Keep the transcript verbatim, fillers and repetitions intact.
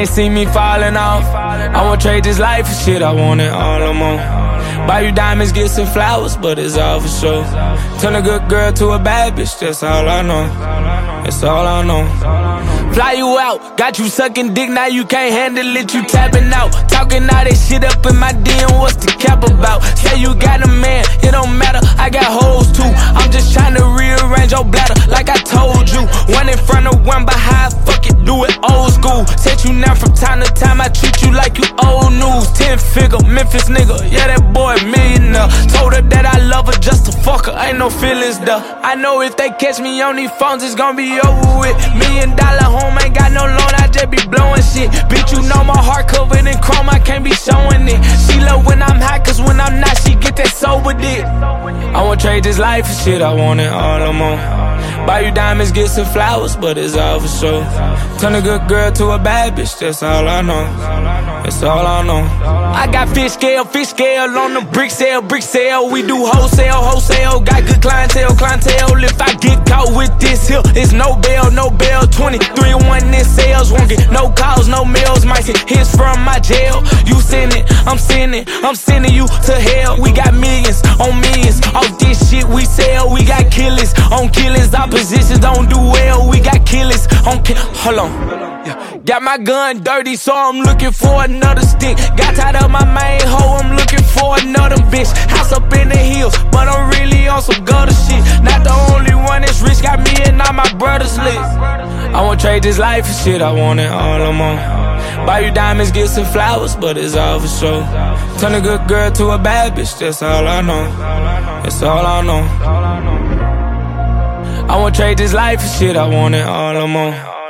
ain't seen me falling off. I won't trade this life for shit, I want it all or more. Buy you diamonds, get some flowers, but it's all for show. Turn a good girl to a bad bitch, that's all I know. That's all I know. Fly you out, got you sucking dick, now you can't handle it, you tapping out. Talking all that shit up in my D M, what's the cap about? Say you got a man, it don't matter, I got hoes too. I'm just trying to rearrange your bladder, like I told you. One in front of one behind, fuck it, do it old school. Set you now from time to time, I treat you like you old news. Ten figure, Memphis nigga, yeah that boy a millionaire. Told her that I love her just to fuck her, ain't no feelings there. I know if they catch me on these phones, it's gonna be over with. Million dollar home, ain't got no loan, I just be blowing shit. Bitch, you know my heart covered in chrome, I can't be showing it. She love when I'm high, cause when I'm not, she get that sober dick. I won't trade this life for shit, I want it all or more. Buy you diamonds, get some flowers, but it's all for show. Turn a good girl to a bad bitch, that's all I know. That's all I know. I got fish scale, fish scale on the brick sale, brick sale. We do wholesale, wholesale. Got good clientele, clientele. If I get caught with this here, it's no bail, no bail. twenty-three one in sales, won't get no calls, no mails. Might see hits from my jail. You send it, I'm sending, I'm sending you to hell. We got millions on millions. All this shit we sell. We got killers on killings. Oppositions don't do well. We got killers on kill. Hold on. Yeah. Got my gun dirty, so I'm looking for another stick. Got tired of my main hoe, I'm looking for another bitch. House up in the hills, but I'm really on some gutter shit. Not the only one that's rich, got me and all my brothers lit. I won't trade this life for shit, I want it all or more. Buy you diamonds, get some flowers, but it's all for show. Turn a good girl to a bad bitch, that's all I know. That's all I know. I won't trade this life for shit, I want it all or more.